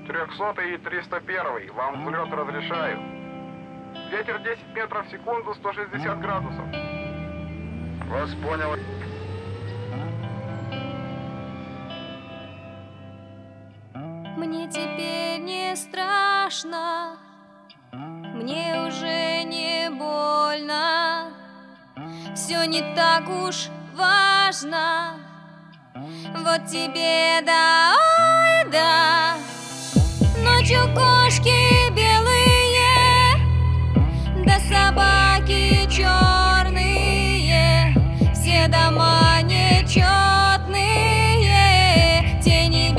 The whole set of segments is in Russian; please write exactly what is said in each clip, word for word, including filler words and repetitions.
трехсотый и триста один. Вам взлет разрешаю. Ветер десять метров в секунду, сто шестьдесят градусов. Вас понял. Мне теперь не страшно, мне уже не больно, все не так уж важно. Вот тебе да, ой, да. Ночью кошки белые, да собаки черные, все дома нечетные, тени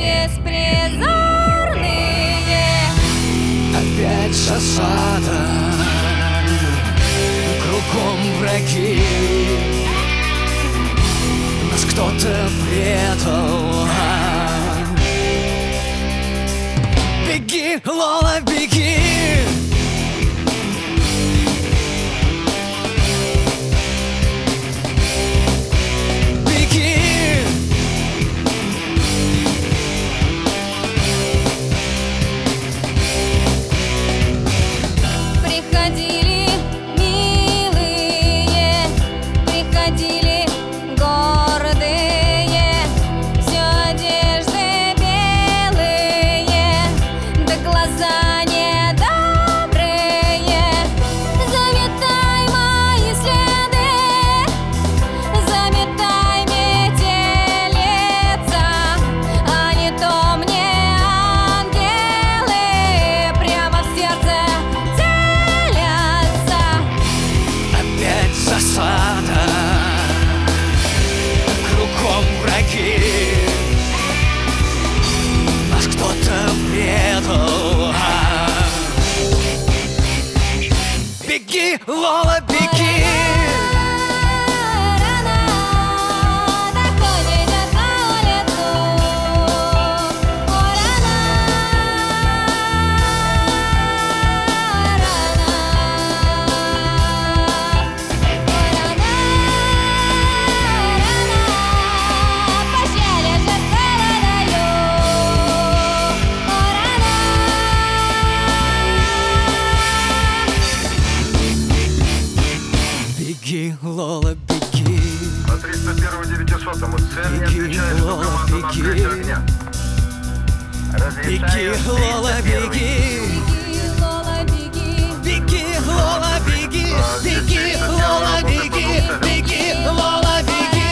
беспризорные. Опять засада, кругом враги, нас кто-то предал. Беги, Лола, беги! Беги! Приходили милые, приходили гордые, все одежды белые, да глаза недобрые. Заметай мои следы, заметай метелица, а не то мне ангелы прямо в сердце целятся. Опять засада, кругом враги, нас кто-то предал. Беги, Лола, беги! Рано доходит на улицу, о, рано, рано, о, рано, рано, постели же холодаю, о, рано. Беги, Лола, беги! На триста один девятисотому цель не Беги, отвечает, что Лола, команда на беги. открытие огня. Беги, Разрешаю Лола, триста один. беги! Беги, Лола, беги. Беги, Лола, беги! Беги, Лола, беги! Беги, Лола, беги!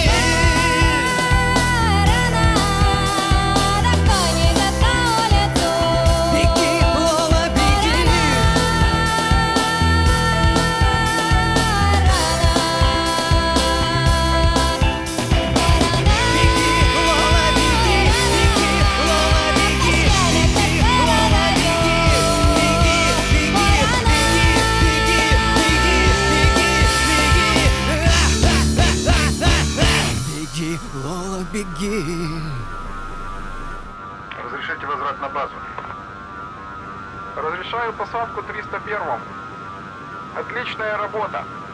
Рано доходит на улицу, Беги, Лола, беги! Беги, Лола, беги! Беги, Лола, беги! Беги, Лола, беги! Беги, беги, беги, беги, беги, беги! Беги, Лола, беги! Разрешите возврат на базу. Разрешаю посадку триста один. Отличная работа.